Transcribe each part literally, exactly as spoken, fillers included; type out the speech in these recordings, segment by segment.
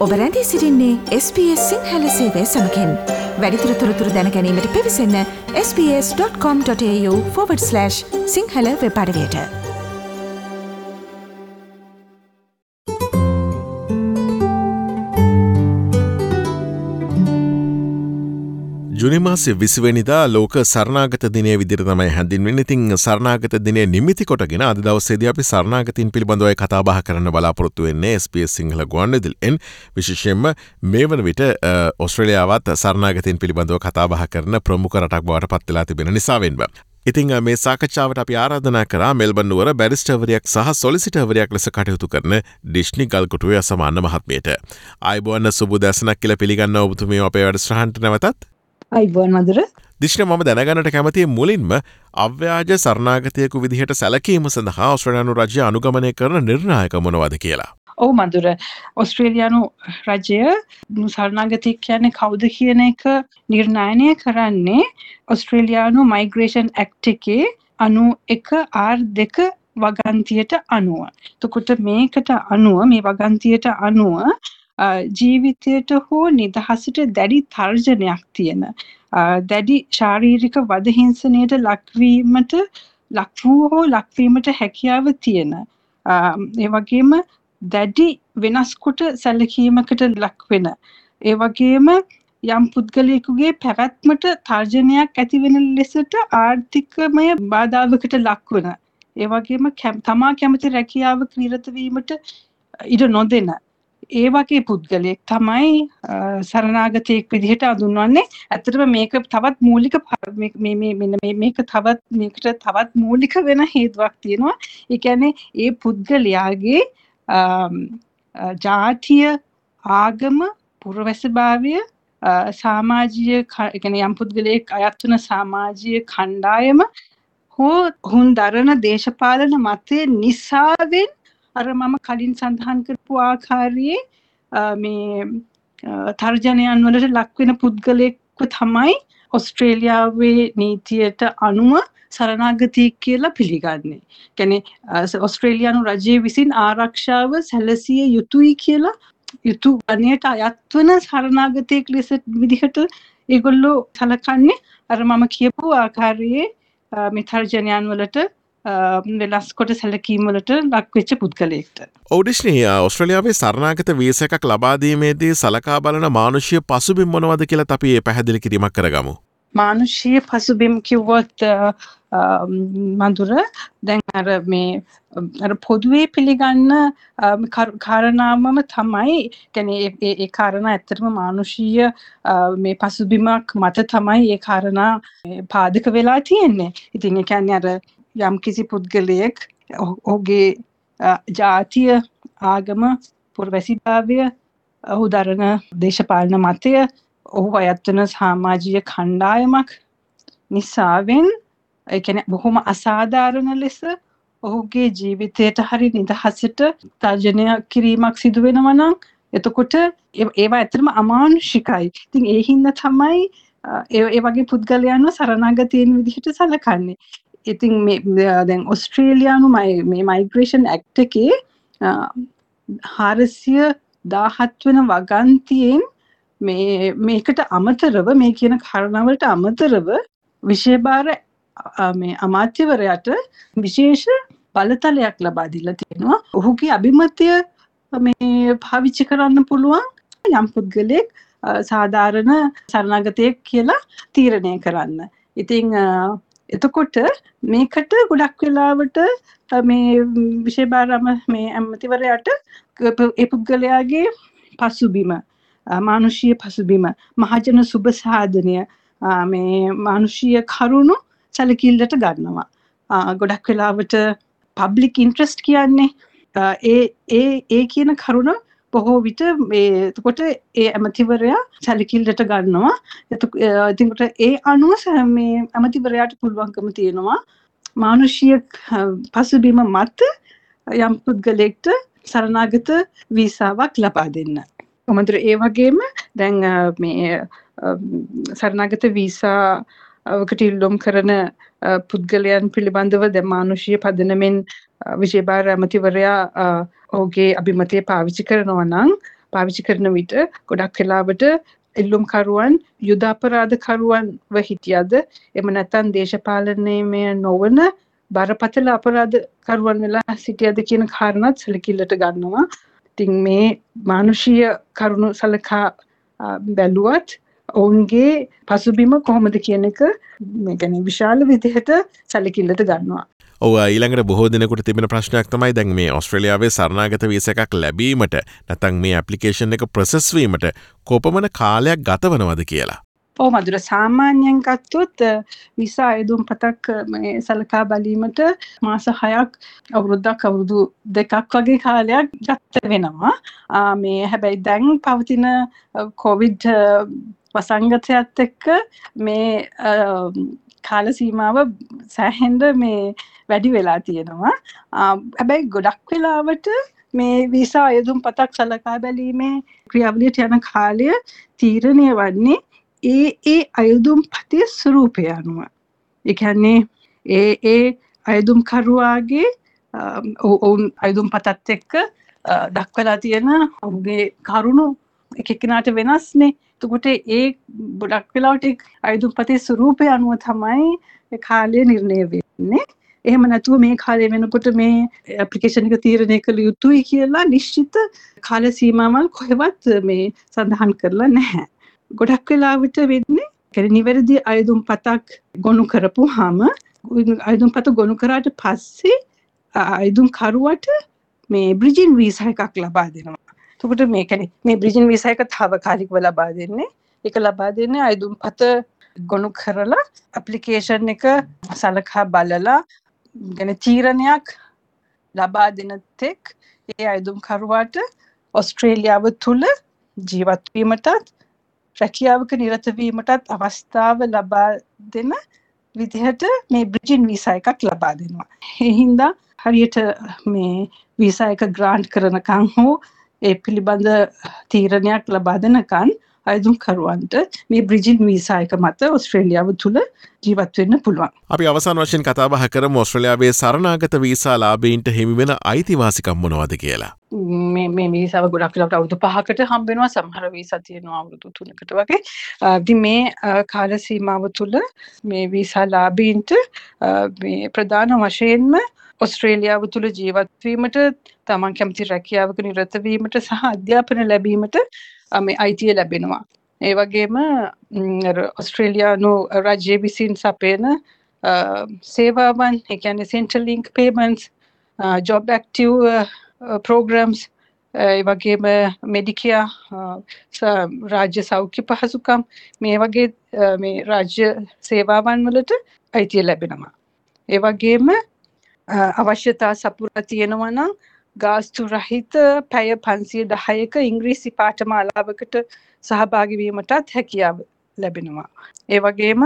ඔබ රැඳී සිටින්නේ එස් බී එස් සිංහල සේවය සමගින්. වැඩිදුර තොරතුරු දැන ගැනීමට පිවිසන්න S B S dot com dot AU forward slash Sinhala web අඩවියට. ජුනි මාසේ විසිවෙනිදා ලෝක සරණාගත දිනය විදිහට තමයි හැඳින්වෙන්නේ. ඉතින් සරණාගත දිනය නිමිති කොටගෙන අද දවසේදී අපි සරණාගතීන් පිළිබඳව කතා බහ කරන්න බලාපොරොත්තු වෙන්නේ එස් බී එස් සිංහල ගුවන්විදුලියෙන්. විශේෂයෙන්ම මේ වන විට ඕස්ට්‍රේලියාවත් සරණාගතීන් පිළිබඳව කතා බහ කරන ප්‍රමුඛ රටක් බවට පත් වෙලා තිබෙන නිසාවෙන්ම. ඉතින් මේ සාකච්ඡාවට අපි ආරාධනා කරා මෙල්බන් නුවර බැරිස්ටර්වරයෙක් සහ සොලිසිටර්වරයෙක් ලෙස කටයුතු කරන ඩිෂ්නි ගල්කොටුවේ අසමාන මහත්මියට. ආයුබෝවන් සුබ දසනක් කියලා පිළිගන්නවා ඔබතුමිය අපේ වැඩසටහනට නැවතත්. අයිබෝන් මధుර. දිශ්න මම දැනගන්නට කැමතියි මුලින්ම අව්‍යාජ සරණාගතයෙකු විදිහට සැලකීම සඳහා ඕස්ට්‍රේලියානු රජය අනුගමනය කරන නිර්ණායක මොනවද කියලා. ඔව් මధుර. ඕස්ට්‍රේලියානු රජය සරණාගතයෙක් කියන්නේ කවුද කියන එක නිර්ණයනය කරන්නේ ඕස්ට්‍රේලියානු මයිග්‍රේෂන් ඇක්ට් එකේ අනු එක ආර් දෙක වගන්තියට අනුව. එතකොට මේකට අනුව මේ වගන්තියට අනුව ජීවිතයට හෝ නිදහසට දැඩි තර්ජනයක් තියෙන දැඩි ශාරීරික වදහිංසනයට ලක්වීමට ලක්වූ හෝ ලක්වීමට හැකියාව තියෙන ඒ වගේම දැඩි වෙනස් කොට සැලකීමකට ලක්වෙන ඒ වගේම යම් පුද්ගලයෙකුගේ පැවැත්මට තර්ජනයක් ඇතිවෙන ලෙසට ආර්ථිකමය බාධාවකට ලක්වන ඒ වගේම තමා කැමති රැකියාවක නිරත වීමට ඉඩ නොදෙන ඒ වගේ පුද්ගලයෙක් තමයි සරණාගතයෙක් විදිහට හඳුන්වන්නේ. ඇත්තටම මේක තවත් මූලික මේ මේ මෙන්න මේක තවත් මේකට තවත් මූලික වෙන හේතුවක් තියෙනවා. ඒ කියන්නේ ඒ පුද්ගලයාගේ ජාතිය, ආගම, පුරවැසිභාවය, සමාජීය කියන්නේ යම් පුද්ගලයෙක් අයත් වන සමාජීය කණ්ඩායම හෝ හුන් දරන දේශපාලන මතය නිසාවෙන් අර මම කලින් සඳහන් කරපු ආකාරයේ මේ තර්ජනයන් වලට ලක්වෙන පුද්ගලයෙක්ව තමයි ඕස්ට්‍රේලියාවේ නීතියට අනුව සරණාගතයෙක් කියලා පිළිගන්නේ. කියන්නේ ඕස්ට්‍රේලියානු රජය විසින් ආරක්ෂාව සැලසිය යුතුයි කියලා යුතු වනයට අයත් වන සරණාගතයෙක් ලෙස විදිහට ඒගොල්ලෝ සලකන්නේ අර මම කියපු ආකාරයේ මේ තර්ජනයන් වලට වෙනස් කොට සැලකීම් වලට ලක්වෙච්ච පුද්ගලයෙක්ට. ඔව් ඩිෂ්නි, ඕස්ට්‍රේලියාවේ සරණාගත වීසා එකක් ලබා දීමේදී සලකා බලන මානුෂීය පසුබිම් මොනවද කියලා අපි පැහැදිලි කිරීමක් කරගමු. මානුෂීය පසුබිම් කිව්වොත් මధుර දැන් අර මේ අර පොදුවේ පිළිගන්න කාරණාවම තමයි කියන්නේ ඒ ඒ කාරණා ඇත්තටම මානුෂීය මේ පසුබිමක් මත තමයි ඒ කාරණා පාදක වෙලා තියෙන්නේ. ඉතින් ඒ කියන්නේ අර යම් කිසි පුද්ගලයෙක් ඔහුගේ ජාතිය, ආගම, පුරවැසිභාවය, ඔහු දරන දේශපාලන මතය, ඔහු අයත් වන සමාජීය කණ්ඩායමක් නිසාවෙන් ඒ කියන්නේ බොහොම අසාධාරණ ලෙස ඔහුගේ ජීවිතයට හරි නිදහසට තර්ජනය කිරීමක් සිදු වෙනවා නම් එතකොට ඒවා ඇත්තටම අමානුෂිකයි. ඉතින් ඒ හින්දා තමයි ඒ වගේ පුද්ගලයන්ව සරණාගතයන් විදිහට සැලකන්නේ. ඉතින් මේ දැන් ඕස්ට්‍රේලියානු මේ මයිග්‍රේෂන් ඇක්ට් එකේ හාරසිය දාහත් වෙන වගන්තියෙන් මේ මේකට අමතරව මේ කියන කාරණාවලට අමතරව විශේෂ මේ අමාත්‍යවරයාට විශේෂ බලතලයක් ලබා දීලා තියෙනවා. ඔහුගේ අභිමතය මේ පාවිච්චි කරන්න පුළුවන් යම් පුද්ගලෙක් සාධාරණ සරණාගතයෙක් කියලා තීරණය කරන්න. ඉතින් එතකොට මේකට ගොඩක් වෙලාවට මේ විශේෂ මේ ඇමතිවරයාට ඒ පුද්ගලයාගේ පසුබිම, මානුෂීය පසුබිම, මහජන සුබ සාධනය, මේ මානුෂීය කරුණු සැලකිල්ලට ගන්නවා. ගොඩක් වෙලාවට පබ්ලික් ඉන්ට්‍රස්ට් කියන්නේ ඒ ඒ ඒ කියන කරුණ බොහෝ විට මේ එතකොට ඒ ඇමතිවරයා සැලකිල්ලට ගන්නවා. එතකොට ඒ අනුව මේ ඇමතිවරයාට පුළුවන්කම තියෙනවා මානුෂීය පසුබිම මත යම් පුද්ගලයෙක්ට සරණාගත වීසාවක් ලබා දෙන්න. කොහොමද ඒ වගේම දැන් මේ සරණාගත වීසා වකට කරන පුද්ගලයන් පිළිබඳව දැන් මානුෂීය පදනමෙන් විශේෂ ඇමතිවරයා ඔහුගේ අභිමතය පාවිච්චි කරනවා නම් පාවිච්චි කරන විට ගොඩක් වෙලාවට එල්ලුම්කරුවන් යුද අපරාධකරුවන්ව හිටියද එම නැත්නම් දේශපාලනයේම නොවන බරපතල අපරාධකරුවන් වෙලා සිටියද කියන කාරණාත් සැලකිල්ලට ගන්නවා. ඉතින් මේ මානුෂීය කරුණු සලකා බැලුවත් ඔවුන්ගේ පසුබිම කොහොමද කියන එක මේ කියන්නේ විශාල විදිහට සැලකිල්ලට ගන්නවා. ඔව් ඊළඟට බොහෝ දිනකට තිබෙන ප්‍රශ්නයක් තමයි දැන් මේ ඕස්ට්‍රේලියාවේ සරණාගත වීසා එකක් ලැබීමට නැත්නම් මේ ඇප්ලිකේෂන් එක ප්‍රොසෙස් වීමට කොපමණ කාලයක් ගත වෙනවද කියලා. ඔව් මధుර සාමාන්‍යයෙන් ගත්තොත් වීසා අයදුම් පතක් මේ සලකා බැලීමට මාස හයක් අවුරුද්දක් අවුරුදු දෙකක් වගේ කාලයක් ගත වෙනවා. මේ හැබැයි දැන් පවතින කොවිඩ් වසංගතයත් එක්ක මේ කාල සීමාව සෑහෙන්න මේ වැඩි වෙලා තියෙනවා. හැබැයි ගොඩක් වෙලාවට මේ වීසා අයදුම් පතක් සලකා බැලීමේ ක්‍රියාවලියට යන කාලය තීරණය වන්නේ ඒ ඒ අයදුම් පතේ ස්වරූපය අනුව. ඒ කියන්නේ ඒ ඒ අයදුම් කරුවාගේ ඔවුන් අයදුම් පතත් එක්ක දක්වලා තියෙන ඔවුන්ගේ කරුණු එක එක්කෙනාට වෙනස්නේ. එතකොට ඒ ගොඩක් වෙලාවට අයදුම් පතේ ස්වරූපය අනුව තමයි කාලය නිර්ණය වෙන්නේ. එහෙම නැතුව මේ කාලය වෙනකොට මේ ඇප්ලිකේෂන් එක තීරණය කළ යුතුයි කියලා නිශ්චිත කාල සීමාවල් කොහෙවත් මේ සඳහන් කරලා නැහැ. ගොඩක් වෙලාවට වෙන්නේ කියන්නේ නිවැරදි අයදුම් පතක් ගොනු කරපුවාම අයදුම් පත ගොනු කරාට පස්සේ අයදුම් කරුවට මේ බ්‍රිජින් වීසා එකක් ලබා දෙනවා. එතකොට මේ කියන්නේ මේ බ්‍රිජින් වීසා එක තාවකාලිකව ලබා දෙන්නේ. ඒක ලබා දෙන්නේ අයදුම් පත ගොනු කරලා ඇප්ලිකේෂන් එක සලකා බලලා කියන්නේ තීරණයක් ලබා දෙන තෙක් ඒ අයදුම් කරුවාට ඕස්ට්‍රේලියාව තුල ජීවත් වීමටත් රැකියාවක නිරත වීමටත් අවස්ථාව ලබා දෙන විදිහට මේ බ්‍රිජින් වීසා එකක් ලබා දෙනවා. ඒ හින්දා හරියට මේ වීසා එක ග්‍රාන්ට් කරනකන් හෝ ඒ පිළිබඳ තීරණයක් ලබා දෙනකන් අයදුම් කරුවන්ට මේ බ්‍රිජින් වීසා එක මත ඕස්ට්‍රේලියාව තුල ජීවත් වෙන්න පුළුවන්. අපි අවසාන වශයෙන් කතා බහ කරමු ඕස්ට්‍රේලියාවේ සරණාගත වීසා ලාභීන්ට හිමි වෙන අයිතිවාසිකම් මොනවද කියලා. මේ මේ වීසාව ගොඩක් වෙලාවට අවුරුදු පහකට හම්බ වෙනවා. සමහර වීසා තියෙනවා අවුරුදු තුනකට වගේ. ඉතින් මේ කාල සීමාව තුල මේ වීසා ලාභීන්ට මේ ප්‍රධාන වශයෙන්ම ඕස්ට්‍රේලියාව තුල ජීවත් වීමට, තමන් කැමති රැකියාවක නිරත වීමට සහ අධ්‍යාපන ලැබීමට මේ අයිතිය ලැබෙනවා. ඒ වගේම ඕස්ට්‍රේලියානු රජය විසින් සපයන සේවාවන්, ඒ කියන්නේ Centrelink payments, job active programs, ඒ වගේම මෙඩිකෙයා රාජ්‍ය සෞඛ්‍ය පහසුකම් මේ වගේ මේ රාජ්‍ය සේවාවන් වලට අයිතිය ලැබෙනවා. ඒ වගේම අවශ්‍යතා සපුරා තියෙනවා නම් ගාස්තු රහිත පැය පන්සිය දහයක ඉංග්‍රීසි පාඨමාලාවකට සහභාගී වීමටත් හැකියාව ලැබෙනවා. ඒ වගේම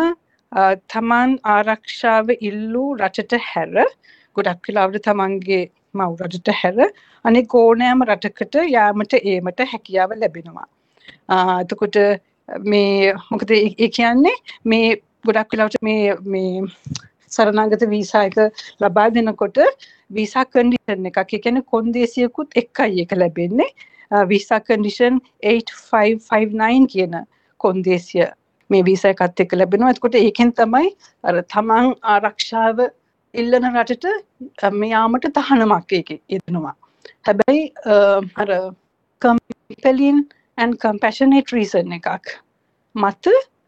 තමන් ආරක්ෂාව ඉල්ලූ රටට හැර ගොඩක් වෙලාවට තමන්ගේ මව් රටට හැර අනෙක් ඕනෑම රටකට යාමට ඒමට හැකියාව ලැබෙනවා. එතකොට මේ මොකද ඒ කියන්නේ මේ ගොඩක් වෙලාවට මේ මේ සරණාගත වීසා එක ලබා දෙනකොට වීසා කන්ඩිෂන් එකක්, ඒ කියන්නේ කොන්දේසියකුත් එක්කයි එක ලැබෙන්නේ. Visa condition eight five five nine කියන කොන්දේසිය මේ වීසා එකත් එක්ක ලැබෙනවා. එතකොට ඒකෙන් තමයි අර තමන් ආරක්ෂාව ඉල්ලන රටට යාමට තහනමක් ඒකේ යෙදෙනවා. හැබැයි අර compelling and compassionate reason එකක් මත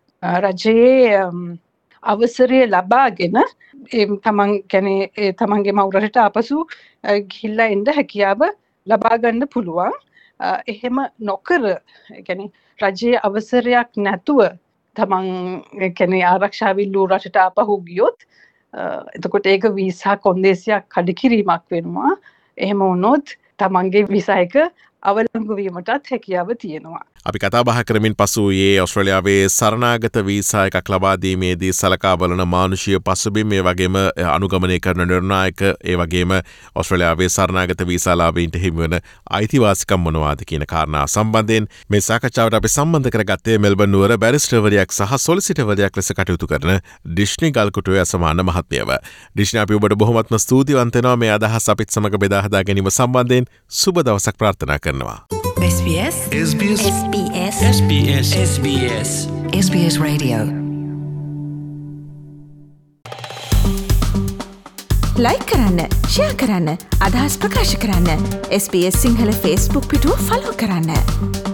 රජයේ අවසරය ලබාගෙන තමන් කියන්නේ තමන්ගේ මව් රටට ආපසු ගිහිල්ලා එන්න හැකියාව ලබා ගන්න පුළුවන්. එහෙම නොකර කියන්නේ රජයේ අවසරයක් නැතුව තමන් කියන්නේ ආරක්ෂාව ඉල්ලූ රටට ආපහු ගියොත් එතකොට ඒක වීසා කොන්දේසියක් කඩකිරීමක් වෙනවා. එහෙම වුණොත් තමන්ගේ වීසා එක අවලංගු වීමටත් හැකියාව තියෙනවා. අපි කතා බහ කරමින් පසු ඒ ඕස්ට්‍රේලියාවේ සරණාගත වීසා එකක් ලබා දීමේදී සලකා බලන මානුෂීය පසුබිම්, ඒ වගේම අනුගමනය කරන නිර්ණායක, ඒ වගේම ඕස්ට්‍රේලියාවේ සරණාගත වීසා ලාභීන්ට හිමි වන අයිතිවාසිකම් මොනවාද කියන කාරණා සම්බන්ධයෙන් මේ සාකච්ඡාවට අපි සම්බන්ධ කරගත්තේ මෙල්බන් නුවර බැරිස්ටර්වරයෙක් සහ සොලිසිටර්වරයෙක් ලෙස කටයුතු කරන ඩිෂ්නි ගල්කුටුවේ අසමාන මහත්මියව. ඩිෂ්නි, අපි ඔබට බොහොමත්ම ස්තුතිවන්ත වෙනවා මේ අදහස් අපිත් සමග බෙදා හදා ගැනීම සම්බන්ධයෙන්. සුබ දවසක් ප්‍රාර්ථනා කරනවා. SBS SBS SBS SBS SBS SBS Radio like කරන්න ෂෙයා කරන්න අදහස් ප්‍රකාශ කරන්න S B S Sinhala Facebook පිටුව ෆලෝ කරන්න